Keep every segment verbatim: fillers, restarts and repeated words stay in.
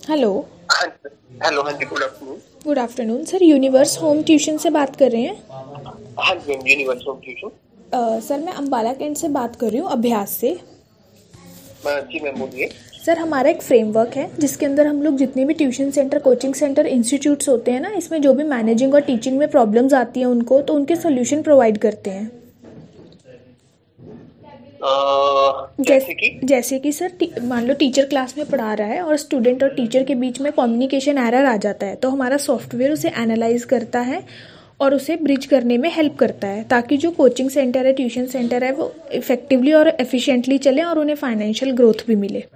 Hello. हाँ hello. हाँ जी, good afternoon. Good afternoon sir, universe home tuition से बात कर रहे हैं। हाँ जी, यूनिवर्सल ट्यूशन। अ, सर मैं अम्बाला कैंट से बात कर रही हूँ, अभ्यास से। जी मैम, बोलिए। सर हमारा एक फ्रेमवर्क है जिसके अंदर हम लोग जितने भी tuition centre, coaching centre, institutes होते हैं ना, इसमें जो भी मैनेजिंग और टीचिंग में प्रॉब्लम्स आती हैं उनको, तो उनके सोल्यूशन प्रोवाइड करते हैं। अह, जैसे जैसे कि जैसे कि सर टी- मान लो टीचर क्लास में पढ़ा रहा है और स्टूडेंट और टीचर के बीच में कम्युनिकेशन एरर आ जाता है, तो हमारा सॉफ्टवेयर उसे एनालाइज करता है और उसे ब्रिज करने में हेल्प करता है, ताकि जो कोचिंग सेंटर है, ट्यूशन सेंटर है, वो इफेक्टिवली और एफिशिएंटली चले और उन्हें फाइनेंशियल ग्रोथ भी मिले।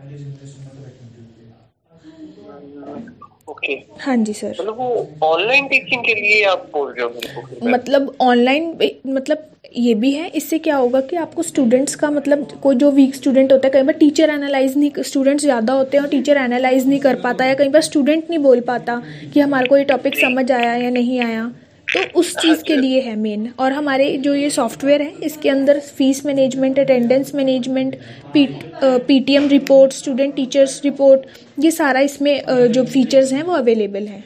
ओके, हाँ जी सर। मतलब वो ऑनलाइन टीचिंग के लिए आप बोल रहे हो मेरे को फिर? मतलब ऑनलाइन, मतलब ये भी है, इससे क्या होगा कि आपको स्टूडेंट्स का, मतलब कोई जो वीक स्टूडेंट होता है, कई बार टीचर एनालाइज नहीं, स्टूडेंट्स ज़्यादा होते हैं और टीचर एनालाइज नहीं कर पाता, या कई बार स्टूडेंट नहीं बोल पाता कि हमारे को ये टॉपिक जी। समझ आया या नहीं आया, तो उस हाँ चीज़ जी। के लिए है मेन। और हमारे जो ये सॉफ्टवेयर है, इसके अंदर fees management, attendance management, P PTM report, student teachers report, ये सारा इसमें अ, जो फीचर्स हैं वो अवेलेबल हैं।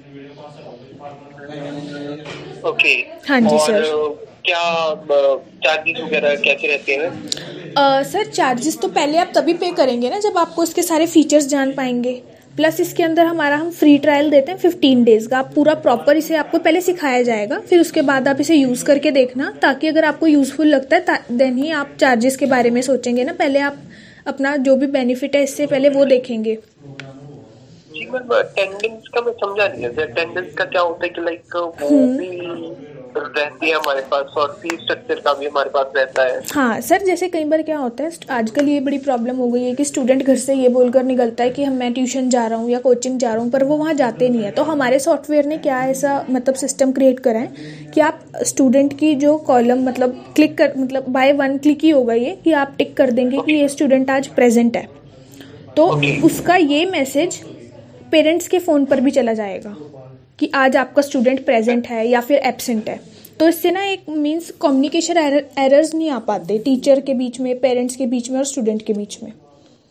ओके। हाँ जी और सर। अह, क्या चार्जेस वगैरह कैसे रहते हैं? अ, सर चार्जेस तो पहले आप तभी पे करेंगे ना जब आपको इसके सारे फीचर्स जान पाएंगे। प्लस इसके अंदर हमारा हम फ्री ट्रायल देते हैं फिफ्टीन डेज का। आप पूरा प्रॉपर इसे आपको पहले सिखाया जाएगा, फिर उसके बाद आप इसे यूज़ करके देखना, ताकि अगर आपको यूज़फुल लगता है देन ही आप चार्जेस के बारे में सोचेंगे ना। पहले आप अपना जो भी बेनिफिट है इससे पहले वो देखेंगे। जी मैम, अटेंडेंस का मैं समझा नहीं है। अटेंडेंस का क्या होता है कि लाइक वो भी रहती है हमारे पास और फीस स्ट्रक्चर का भी हमारे पास रहता है। हाँ सर, जैसे कई बार क्या होता है, आजकल ये बड़ी प्रॉब्लम हो गई है कि स्टूडेंट घर से ये बोलकर निकलता है कि हम मैं ट्यूशन जा रहा हूँ या कोचिंग जा रहा हूँ, पर वो वहाँ जाते नहीं है। तो हमारे सॉफ्टवेयर ने क्या ऐसा मतलब सिस्टम क्रिएट करा है कि आप स्टूडेंट की जो कॉलम, मतलब क्लिक कर, मतलब बाय वन क्लिक ही होगा ये, कि आप टिक कर देंगे कि ये स्टूडेंट आज प्रेजेंट है, तो उसका ये मैसेज पेरेंट्स के फ़ोन पर भी चला जाएगा कि आज आपका स्टूडेंट प्रेजेंट है या फिर एब्सेंट है। तो इससे ना एक मीन्स कम्युनिकेशन एरर्स नहीं आ पाते टीचर के बीच में, पेरेंट्स के बीच में और स्टूडेंट के बीच में।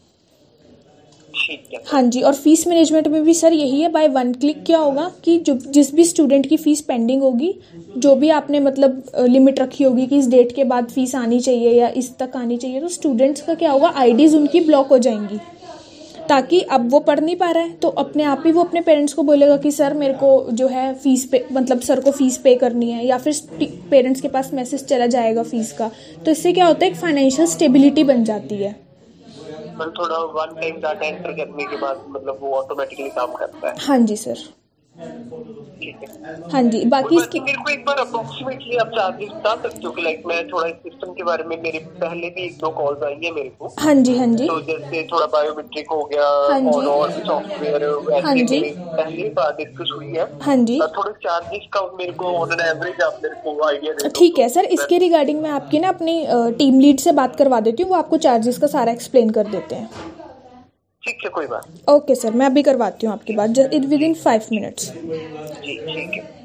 ठीक है। हाँ जी। और फीस मैनेजमेंट में भी सर यही है, बाय वन क्लिक क्या होगा कि जो जिस भी स्टूडेंट की फ़ीस पेंडिंग होगी, जो भी आपने मतलब लिमिट रखी होगी कि इस डेट के बाद फीस आनी चाहिए या इस तक आनी चाहिए, तो स्टूडेंट्स का क्या होगा, आईडीज़ उनकी ब्लॉक हो जाएंगी, ताकि अब वो पढ़ नहीं पा रहा है तो अपने आप ही वो अपने पेरेंट्स को बोलेगा कि सर मेरे को जो है फीस पे, मतलब सर को फीस पे करनी है, या फिर पेरेंट्स के पास मैसेज चला जाएगा फीस का। तो इससे क्या होता है, एक फाइनेंशियल स्टेबिलिटी बन जाती है। मतलब थोड़ा वन टाइम डाटा एंटर करने के बाद मतलब वो ऑटोमेटिकली काम करता है। हाँ जी सर। ठीक है। हाँ जी, बाकी और इसके मेरे को एक बार अप्रोक्सीमेटली आप चार्जेस बता सकते हो कि लाइक मैं थोड़ा इस सिस्टम के बारे में, मेरे पहले भी एक दो कॉल्स आई है मेरे को। हाँ जी। हाँ जी। तो जैसे थोड़ा बायोमेट्रिक हो गया हाँ जी। और और भी सॉफ्टवेयर हाँ ऐसे जी। मेरी पहले बात डिस्कस हुई है। हाँ जी। और थोड़े चार्जेस का मेरे को ऑन एन एवरेज आप मेरे को आइडिया दे दो। ठीक है सर, इसके रिगार्डिंग मैं आपकी ना अपनी टीम लीड से बात करवा देती हूँ, वो आपको चार्जेस का सारा एक्सप्लेन कर देते हैं। ठीक है, कोई बात। ओके सर, मैं अभी करवाती हूँ आपकी बात विद इन फाइव मिनट्स। जी ठीक है।